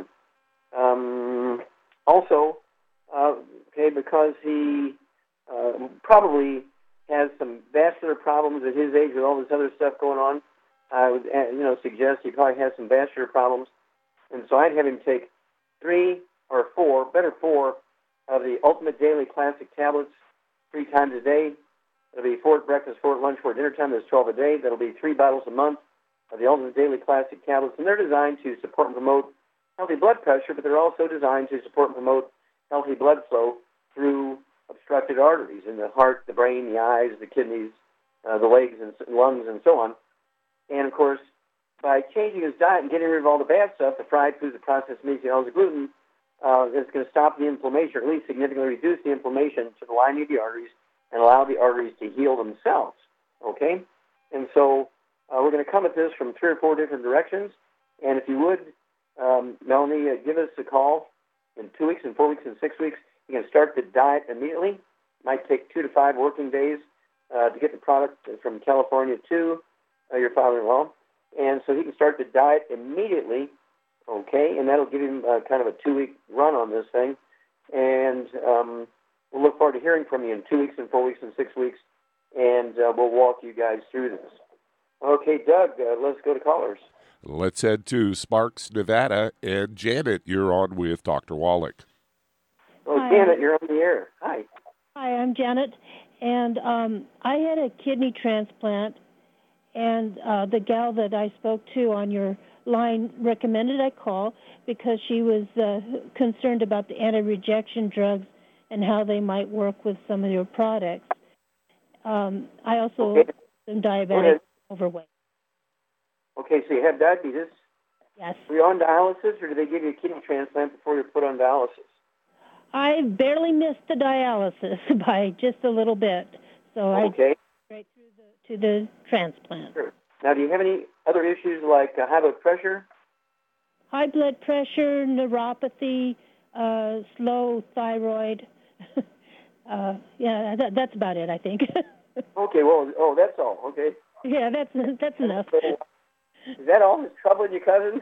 Um, also, uh, okay, because he uh, probably has some vascular problems at his age with all this other stuff going on, I would, uh, you know, suggest he probably has some vascular problems. And so I'd have him take three or four, better four, of the Ultimate Daily Classic tablets three times a day. It'll be four at breakfast, four at lunch, four at dinner time. There's twelve a day. That'll be three bottles a month of the Ultimate Daily Classic tablets. And they're designed to support and promote healthy blood pressure, but they're also designed to support and promote healthy blood flow through obstructed arteries in the heart, the brain, the eyes, the kidneys, uh, the legs and lungs, and so on. And, of course, by changing his diet and getting rid of all the bad stuff, the fried foods, the processed meats, and all the gluten, uh, it's going to stop the inflammation, or at least significantly reduce the inflammation to the lining of the arteries and allow the arteries to heal themselves. Okay? And so uh, we're going to come at this from three or four different directions. And if you would, um, Melanie, uh, give us a call in two weeks, in four weeks, in six weeks. You can start the diet immediately. It might take two to five working days uh, to get the product from California to uh, your father-in-law. And so he can start the diet immediately, okay, and that'll give him uh, kind of a two-week run on this thing. And um, we'll look forward to hearing from you in two weeks, in four weeks, in six weeks, and uh, we'll walk you guys through this. Okay, Doug, uh, let's go to callers. Let's head to Sparks, Nevada, and Janet, you're on with Doctor Wallach. Oh, Hi. Janet, you're on the air. Hi. Hi, I'm Janet, and um, I had a kidney transplant, and uh, the gal that I spoke to on your line recommended I call because she was uh, concerned about the anti-rejection drugs and how they might work with some of your products. Um, I also Okay. am diabetic, overweight. Okay, so you have diabetes. Yes. Were you on dialysis, or did they give you a kidney transplant before you were put on dialysis? I barely missed the dialysis by just a little bit, so I Okay. straight through the, to the transplant. Sure. Now, do you have any other issues like uh, high blood pressure? High blood pressure, neuropathy, uh, slow thyroid. uh, yeah, that, that's about it, I think. Okay, well, oh, that's all. Okay. Yeah, that's that's enough. Is that all that's troubling you, cousin?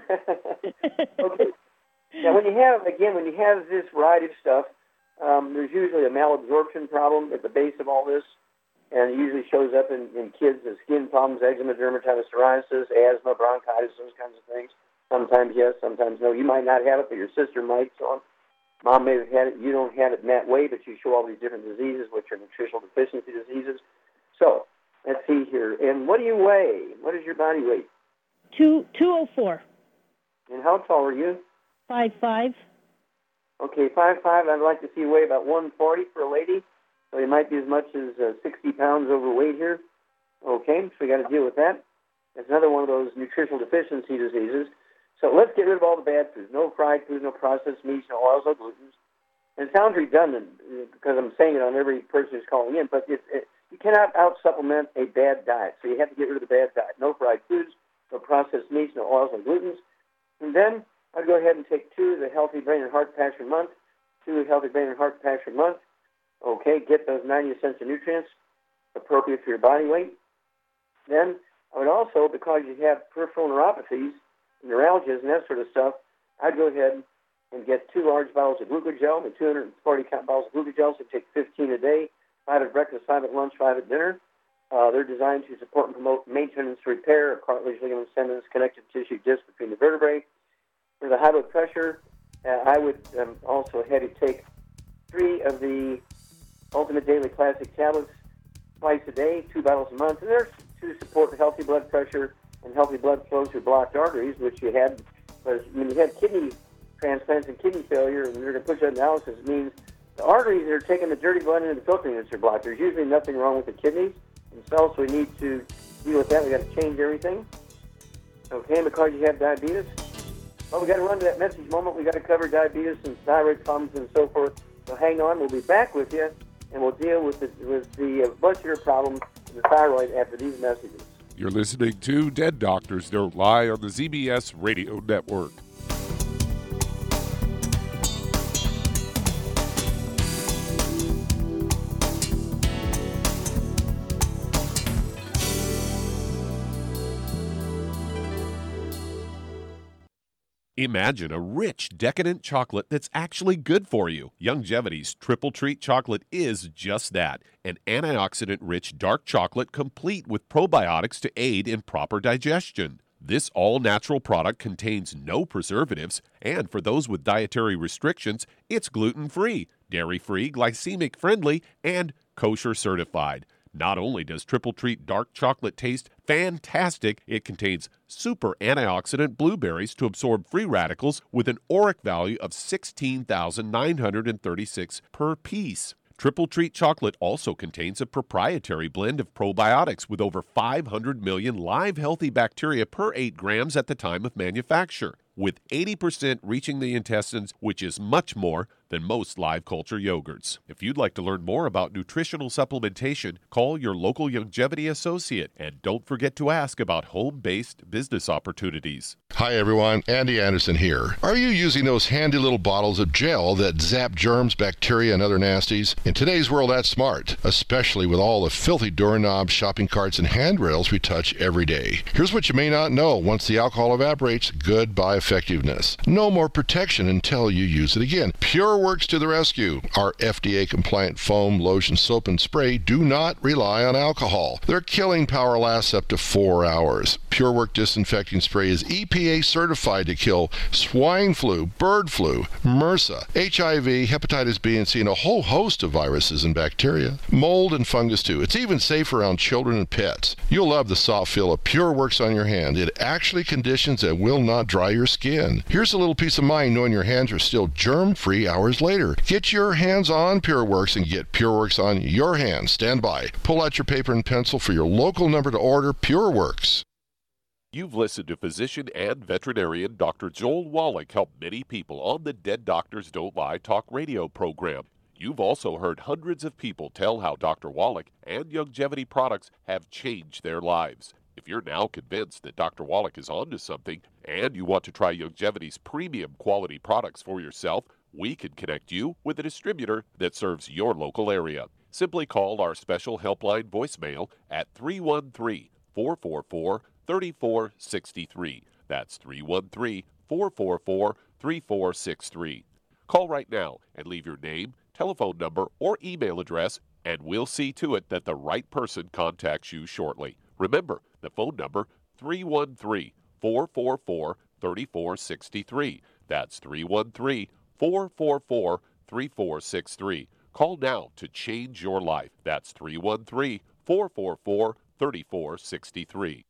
Okay. Now, when you have, again, when you have this variety of stuff, um, there's usually a malabsorption problem at the base of all this, and it usually shows up in, in kids as skin problems, eczema, dermatitis, psoriasis, asthma, bronchitis, those kinds of things. Sometimes yes, sometimes no. You might not have it, but your sister might. So on. Mom may have had it. You don't have it in that way, but you show all these different diseases, which are nutritional deficiency diseases. So let's see here. And what do you weigh? What is your body weight? Two two oh four. And how tall are you? Five five. Okay, five five. I'd like to see you weigh about one forty for a lady. So you might be as much as uh, sixty pounds overweight here. Okay, so we got to deal with that. That's another one of those nutritional deficiency diseases. So let's get rid of all the bad foods. No fried foods, no processed meats, no oils, no glutens. And it sounds redundant because I'm saying it on every person who's calling in, but it, it, you cannot out-supplement a bad diet. So you have to get rid of the bad diet. No fried foods, no processed meats, no oils, no glutens. And then I'd go ahead and take two of the Healthy Brain and Heart Packs per month, two of the Healthy Brain and Heart Packs per month. Okay, get those ninety essential nutrients appropriate for your body weight. Then I would also, because you have peripheral neuropathies, neuralgias, and that sort of stuff, I'd go ahead and get two large bottles of glucogel, the two hundred forty count bottles of glucogel, so take fifteen a day, five at breakfast, five at lunch, five at dinner. Uh, they're designed to support and promote maintenance, repair of cartilage, ligaments, tendons, connective tissue, disc between the vertebrae. For the high blood pressure, uh, I would um, also have you take three of the Ultimate Daily Classic tablets twice a day, two bottles a month, and they're to support healthy blood pressure and healthy blood flow through blocked arteries, which you had, because when you have kidney transplants and kidney failure, and they're going to put you on dialysis, it means the arteries that are taking the dirty blood into the filtering units are blocked. There's usually nothing wrong with the kidneys themselves, so we need to deal with that. We've got to change everything. Okay, and because you have diabetes, well, we've got to run to that message moment. We've got to cover diabetes and thyroid problems and so forth. So hang on. We'll be back with you, and we'll deal with the, with the uh, blood sugar problem and the thyroid after these messages. You're listening to Dead Doctors Don't Lie on the Z B S Radio Network. Imagine a rich, decadent chocolate that's actually good for you. Youngevity's Triple Treat Chocolate is just that, an antioxidant-rich dark chocolate complete with probiotics to aid in proper digestion. This all-natural product contains no preservatives, and for those with dietary restrictions, it's gluten-free, dairy-free, glycemic-friendly, and kosher certified. Not only does Triple Treat dark chocolate taste fantastic, it contains super antioxidant blueberries to absorb free radicals with an O R A C value of sixteen thousand nine hundred thirty-six per piece. Triple Treat chocolate also contains a proprietary blend of probiotics with over five hundred million live healthy bacteria per eight grams at the time of manufacture. with eighty percent reaching the intestines, which is much more than most live culture yogurts. If you'd like to learn more about nutritional supplementation, call your local Youngevity associate, and don't forget to ask about home-based business opportunities. Hi everyone, Andy Anderson here. Are you using those handy little bottles of gel that zap germs, bacteria, and other nasties? In today's world, that's smart, especially with all the filthy doorknobs, shopping carts, and handrails we touch every day. Here's what you may not know. Once the alcohol evaporates, goodbye effectiveness. No more protection until you use it again. PureWorks to the rescue. Our F D A-compliant foam, lotion, soap, and spray do not rely on alcohol. Their killing power lasts up to four hours. PureWorks disinfecting spray is E P A certified to kill swine flu, bird flu, MRSA, H I V, hepatitis B and C, and a whole host of viruses and bacteria. Mold and fungus too. It's even safe around children and pets. You'll love the soft feel of PureWorks on your hand. It actually conditions and will not dry your skin. Here's a little peace of mind knowing your hands are still germ-free hours later. Get your hands on PureWorks and get PureWorks on your hands. Stand by. Pull out your paper and pencil for your local number to order PureWorks. You've listened to physician and veterinarian Doctor Joel Wallach help many people on the Dead Doctors Don't Lie talk radio program. You've also heard hundreds of people tell how Doctor Wallach and Youngevity products have changed their lives. If you're now convinced that Doctor Wallach is onto something and you want to try Youngevity's premium quality products for yourself, we can connect you with a distributor that serves your local area. Simply call our special helpline voicemail at three one three, four four four, three four six three. That's three one three, four four four, three four six three. Call right now and leave your name, telephone number, or email address, and we'll see to it that the right person contacts you shortly. Remember, the phone number, three one three, four four four, three four six three. That's three one three, four four four, three four six three. Call now to change your life. That's three one three, four four four, three four six three.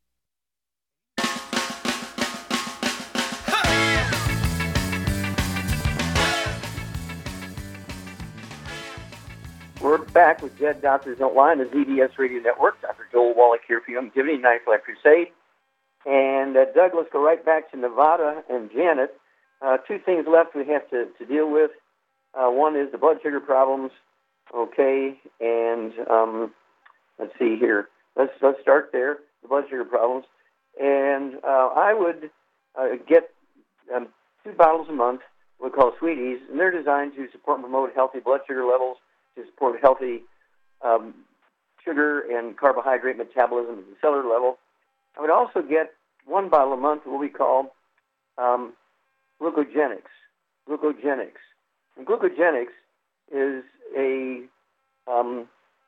We're back with Dead Doctors Don't Lie on the Z B S Radio Network. Doctor Joel Wallach here for Youngevity, Knife Life Crusade. And uh, Doug, let's go right back to Nevada and Janet. Uh, two things left we have to, to deal with. Uh, one is the blood sugar problems, okay, and um, let's see here. Let's let's start there, the blood sugar problems. And uh, I would uh, get um, two bottles a month, what we call Sweeties, and they're designed to support and promote healthy blood sugar levels, to support healthy um, sugar and carbohydrate metabolism at the cellular level. I would also get one bottle a month of what we call um, glucogenics. Glucogenics. And glucogenics is a um,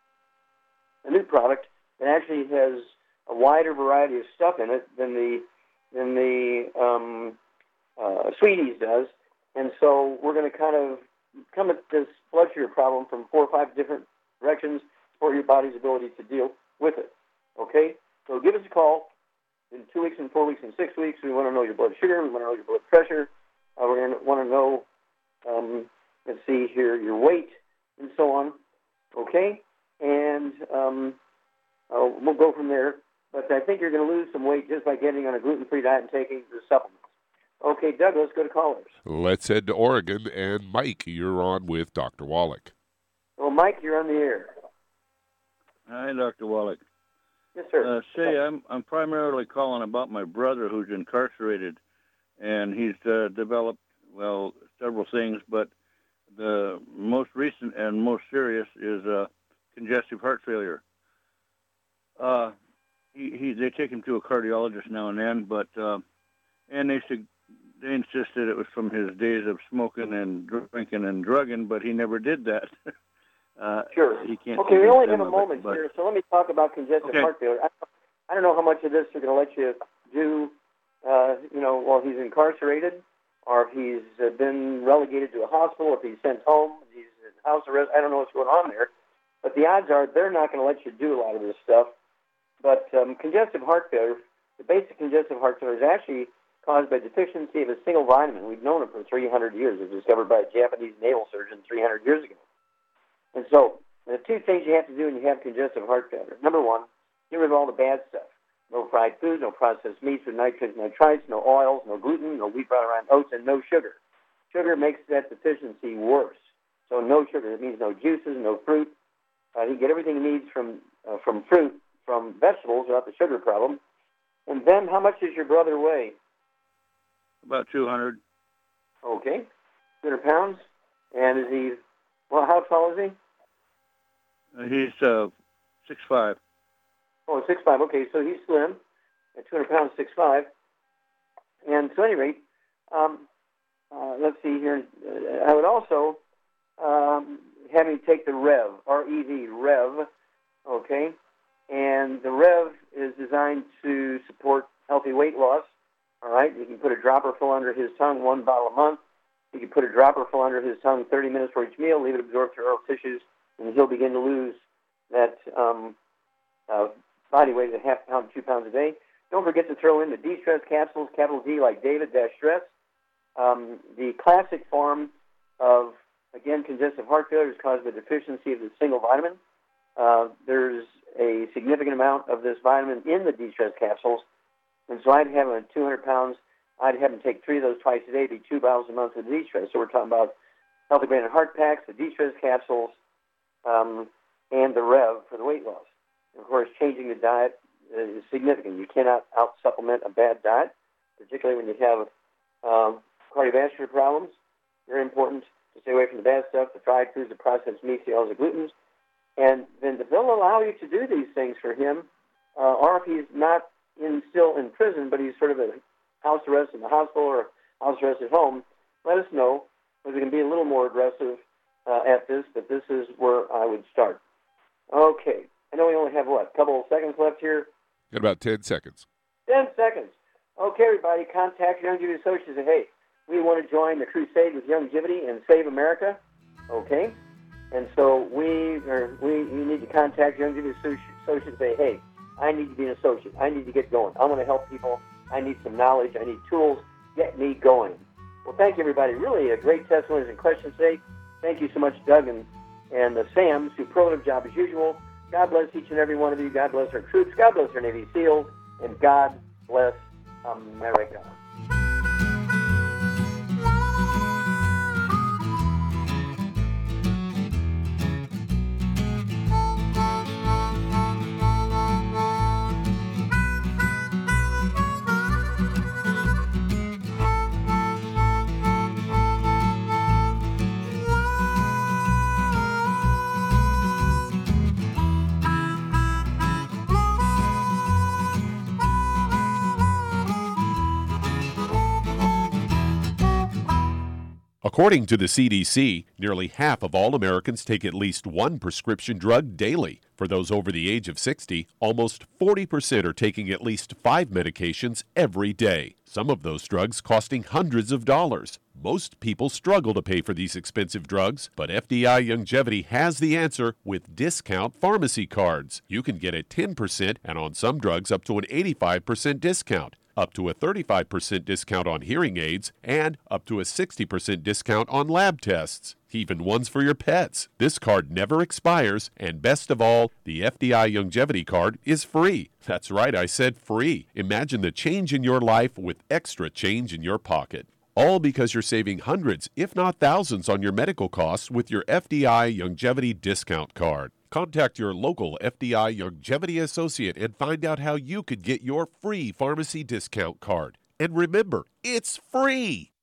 a new product that actually has a wider variety of stuff in it than the than the um, uh, Sweeties does, and so we're going to kind of come at this blood sugar problem from four or five different directions for your body's ability to deal with it. Okay? So give us a call in two weeks and four weeks and six weeks. We want to know your blood sugar. We want to know your blood pressure. Uh, we're going to want to know, um, let's see here, your weight and so on. Okay? And um, uh, we'll go from there. But I think you're going to lose some weight just by getting on a gluten-free diet and taking the supplements. Okay, Doug, let's go to callers. Let's head to Oregon. And Mike, you're on with Doctor Wallach. Well, Mike, you're on the air. Hi, Doctor Wallach. Yes, sir. Uh, say, I'm I'm primarily calling about my brother who's incarcerated, and he's uh, developed, well, several things, but the most recent and most serious is uh, congestive heart failure. Uh, he, he they take him to a cardiologist now and then, but uh, and they should. They insisted it was from his days of smoking and drinking and drugging, but he never did that. uh, sure. He can't okay, we only have a it, moment but... here, so let me talk about congestive okay. heart failure. I, I don't know how much of this they're going to let you do, uh, you know, while he's incarcerated, or if he's uh, been relegated to a hospital, if he's sent home, if he's in house arrest. I don't know what's going on there. But the odds are they're not going to let you do a lot of this stuff. But um, congestive heart failure, the basic congestive heart failure is actually caused by deficiency of a single vitamin. We've known it for three hundred years. It was discovered by a Japanese naval surgeon three hundred years ago. And so the two things you have to do when you have congestive heart failure. Number one, get rid of all the bad stuff. no fried foods, no processed meats or nitrates, nitrites, no oils, no gluten, no wheat, bran, oats, and no sugar. Sugar makes that deficiency worse. So no sugar. That means no juices, no fruit. Uh, he can get everything he needs from uh, from fruit, from vegetables without the sugar problem. And then, how much does your brother weigh? About two hundred. Okay, two hundred pounds. And is he, well, how tall is he? Uh, he's uh, six five. Oh, six five. Okay, so he's slim, at two hundred pounds, six five. And so, at any rate, um, uh, let's see here. Uh, I would also um, have him take the Rev, R E V, Rev, okay? And the Rev is designed to support healthy weight loss, all right? You can put a dropper full under his tongue, one bottle a month. You can put a dropper full under his tongue thirty minutes for each meal, leave it absorb through oral tissues, and he'll begin to lose that um, uh, body weight at half pound, two pounds a day. Don't forget to throw in the D-Stress capsules, capital D like David, dash stress. Um, the classic form of, again, congestive heart failure is caused by deficiency of the single vitamin. Uh, there's a significant amount of this vitamin in the D-Stress capsules, and so I'd have him at two hundred pounds. I'd have him take three of those twice a day, be two bottles a month with D-Stress. So we're talking about Healthy Brain and Heart Packs, the D-Stress capsules, um, and the Rev for the weight loss. And of course, changing the diet is significant. You cannot out-supplement a bad diet, particularly when you have um, cardiovascular problems. Very important to stay away from the bad stuff, the fried foods, the processed meats, the oils, the glutens. And then they'll allow you to do these things for him, uh, or if he's not in, still in prison, but he's sort of a house arrest in the hospital or house arrest at home, let us know, because we can be a little more aggressive uh, at this, but this is where I would start. Okay. I know we only have, what, a couple of seconds left here? Got about ten seconds. ten seconds. Okay, everybody, contact Youngevity Associates and say, hey, we want to join the crusade with Youngevity and save America. Okay? And so we are, we, we need to contact Youngevity Associates and say, hey, I need to be an associate. I need to get going. I want to help people. I need some knowledge. I need tools. Get me going. Well, thank you, everybody. Really a great testimonies and questions today. Thank you so much, Doug and, and uh, Sam. Superlative job as usual. God bless each and every one of you. God bless our troops. God bless our Navy SEALs. And God bless America. According to the C D C, nearly half of all Americans take at least one prescription drug daily. For those over the age of sixty, almost forty percent are taking at least five medications every day, some of those drugs costing hundreds of dollars. Most people struggle to pay for these expensive drugs, but F D I Youngevity has the answer with discount pharmacy cards. You can get a ten percent and on some drugs up to an eighty-five percent discount, up to a thirty-five percent discount on hearing aids, and up to a sixty percent discount on lab tests, even ones for your pets. This card never expires, and best of all, the F D I Youngevity card is free. That's right, I said free. Imagine the change in your life with extra change in your pocket. All because you're saving hundreds, if not thousands, on your medical costs with your F D I Youngevity discount card. Contact your local F D I Youngevity associate and find out how you could get your free pharmacy discount card. And remember, it's free!